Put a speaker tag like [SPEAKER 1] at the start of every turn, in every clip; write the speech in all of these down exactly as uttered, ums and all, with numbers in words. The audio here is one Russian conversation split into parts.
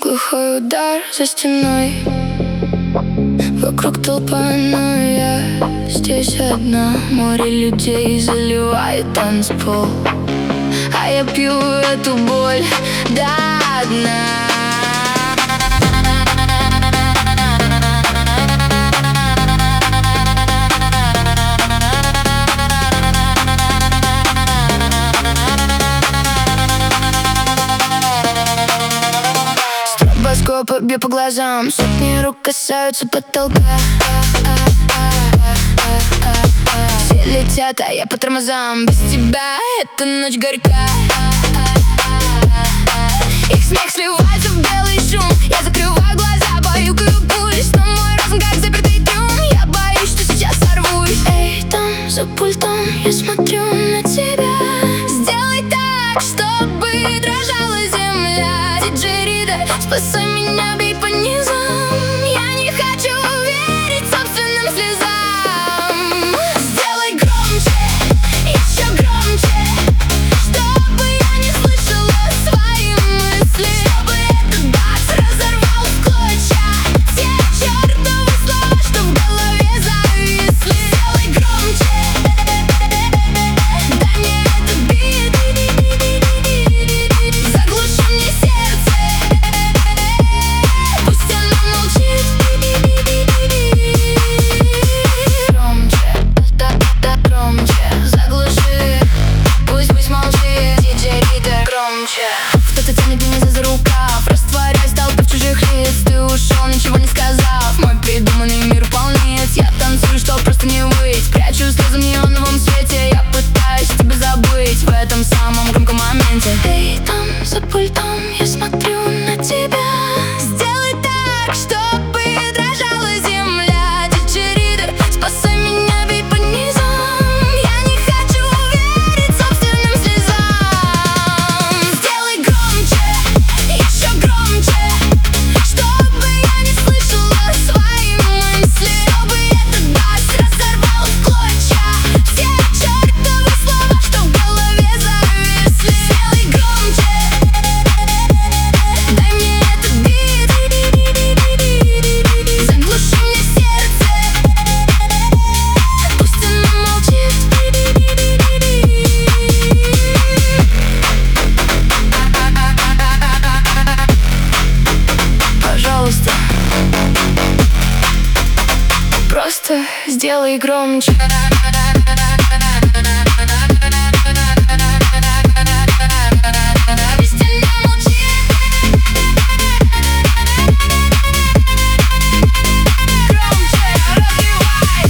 [SPEAKER 1] Глухой удар за стеной, вокруг толпа, но я здесь одна. Море людей заливает танцпол, а я пью эту боль до дна. Стробоскопы бьют по глазам, сотни рук касаются потолка. Все летят, а я по тормозам. Без тебя эта ночь горька. Их смех сливается в белый шум. Я закрываю глаза, баюкаю пульс, но мой разум как запертый трюм. Я боюсь, что сейчас сорвусь. Эй, там за пультом я смотрю на тебя. Сделай так, чтобы дрожала земля. Диджерида, спасай меня, бей по низам. Я не хочу верить собственным слезам. Сделай громче, еще громче, чтобы я не слышала свои мысли, чтобы этот бас разорвал в клочья те чертовы слова, что в голове зависли. Сделай громче, дай мне этот бит, заглуши мне сердце, пусть оно молчит. Громче, да-да-да, громче, заглуши, пусть, пусть молчит. Диджерида, громче. Кто-то тянет меня за рукав, растворяясь в толпе чужих лиц. Ты ушел, ничего не сказав. Мой придуманный мир полнит. Я танцую, чтоб просто не выть. Прячу слезы в неоновом свете. Я пытаюсь тебя забыть в этом самом громком моменте. Эй, там за пультом я смотрю на тебя. Сделай так, чтобы дрожала земля. Диджерида, спасай меня, бей по низам. Я не хочу верить собственным слезам. Сделай громче, еще громче, чтобы я не слышала свои мысли, чтобы этот бас разорвал в клочья те чертовы слова, что в голове зависли. Сделай громче, дай мне этот бит, заглуши мне сердце, пусть оно молчит. Пожалуйста, просто сделай громче. Пусть оно молчит. Громче, развивай.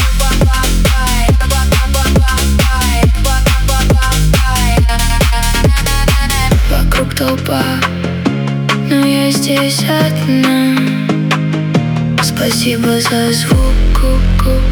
[SPEAKER 1] Вокруг толпа, но я здесь одна. Спасибо за звук.